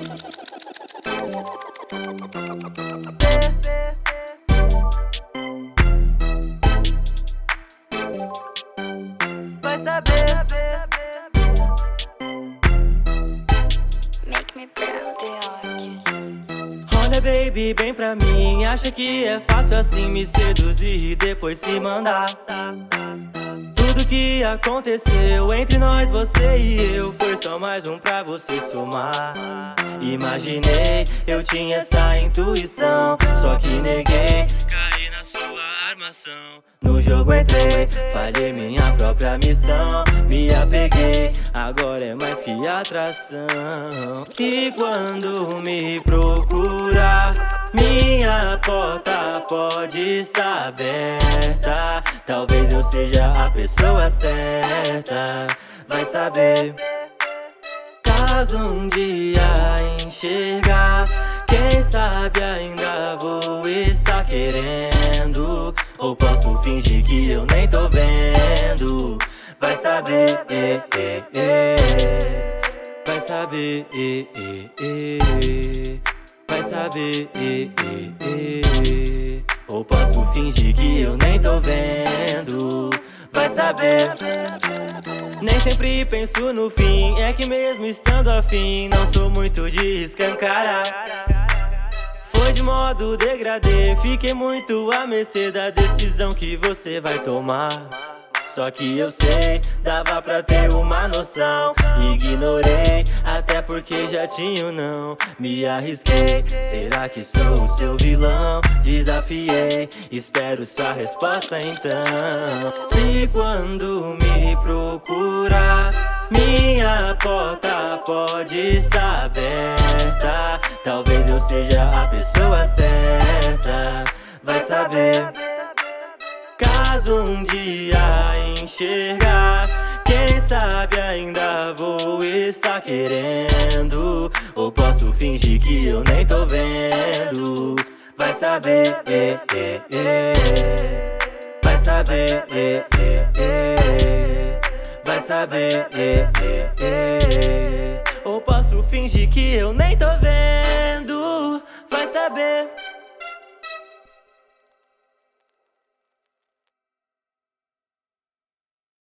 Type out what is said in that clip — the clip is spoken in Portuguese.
Vai saber. Make me proud. Olha, baby, bem pra mim. Acha que é fácil assim me seduzir e depois se mandar? Tudo que aconteceu entre nós, você e eu, foi só mais um pra você somar. Imaginei, eu tinha essa intuição, só que neguei, caí na sua armação. No jogo entrei, falhei minha própria missão. Me apeguei, agora é mais que atração. E quando me procurar, minha porta pode estar aberta. Talvez eu seja a pessoa certa, vai saber. Caso um dia enxergar, quem sabe ainda vou estar querendo. Ou posso fingir que eu nem tô vendo. Vai saber, vai saber, vai saber, ou posso fingir que eu nem tô vendo. Vai saber. Nem sempre penso no fim, é que mesmo estando afim, não sou muito de escancarar. Foi de modo degradê, fiquei muito à mercê da decisão que você vai tomar. Só que eu sei, dava pra ter uma noção. Ignorei, até porque já tinha um não. Me arrisquei, será que sou o seu vilão? Desafiei, espero sua resposta então. E quando me procurar, minha porta pode estar aberta. Talvez eu seja a pessoa certa, vai saber. Caso um dia enxergar, quem sabe ainda vou estar querendo. Ou posso fingir que eu nem tô vendo. Vai saber, vai saber, vai saber, ou posso fingir que eu nem tô vendo. Vai saber.